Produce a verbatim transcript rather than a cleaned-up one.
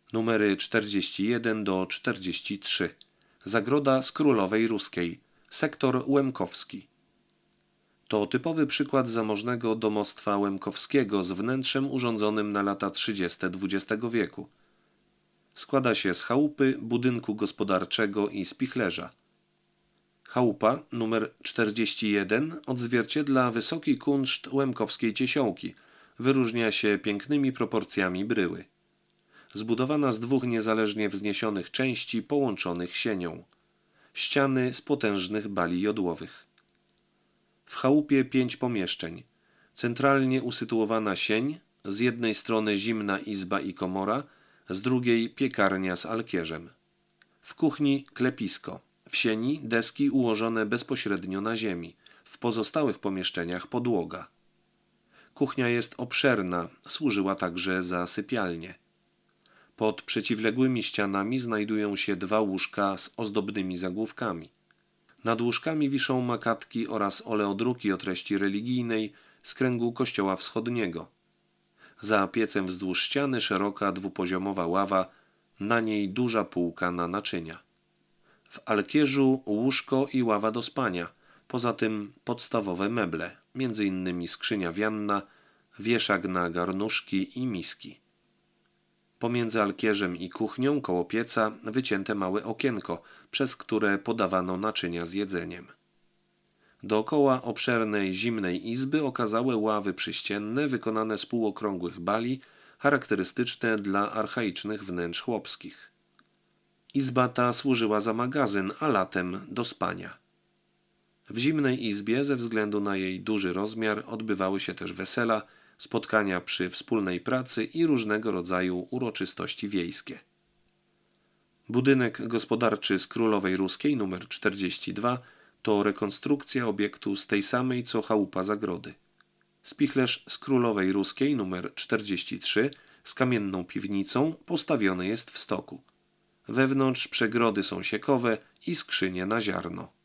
numery czterdzieści jeden do czterdzieści trzy. Zagroda z Królowej Ruskiej, sektor Łemkowski. To typowy przykład zamożnego domostwa łemkowskiego z wnętrzem urządzonym na lata trzydzieste dwudziestego wieku. Składa się z chałupy, budynku gospodarczego i spichlerza. Chałupa numer czterdzieści jeden odzwierciedla wysoki kunszt łemkowskiej Ciesiołki. Wyróżnia się pięknymi proporcjami bryły. Zbudowana z dwóch niezależnie wzniesionych części połączonych sienią. Ściany z potężnych bali jodłowych. W chałupie pięć pomieszczeń. Centralnie usytuowana sień, z jednej strony zimna izba i komora, z drugiej piekarnia z alkierzem. W kuchni klepisko. W sieni deski ułożone bezpośrednio na ziemi. W pozostałych pomieszczeniach podłoga. Kuchnia jest obszerna, służyła także za sypialnię. Pod przeciwległymi ścianami znajdują się dwa łóżka z ozdobnymi zagłówkami. Nad łóżkami wiszą makatki oraz oleodruki o treści religijnej z kręgu kościoła wschodniego. Za piecem wzdłuż ściany szeroka dwupoziomowa ława, na niej duża półka na naczynia. W alkierzu łóżko i ława do spania, poza tym podstawowe meble, między innymi skrzynia wianna, wieszak na garnuszki i miski. Pomiędzy alkierzem i kuchnią koło pieca wycięte małe okienko, przez które podawano naczynia z jedzeniem. Dookoła obszernej zimnej izby okazałe ławy przyścienne wykonane z półokrągłych bali, charakterystyczne dla archaicznych wnętrz chłopskich. Izba ta służyła za magazyn, a latem do spania. W zimnej izbie ze względu na jej duży rozmiar odbywały się też wesela, spotkania przy wspólnej pracy i różnego rodzaju uroczystości wiejskie. Budynek gospodarczy z Królowej Ruskiej numer czterdzieści dwa to rekonstrukcja obiektu z tej samej co chałupa zagrody. Spichlerz z Królowej Ruskiej numer czterdzieści trzy z kamienną piwnicą postawiony jest w stoku. Wewnątrz przegrody są siekowe i skrzynie na ziarno.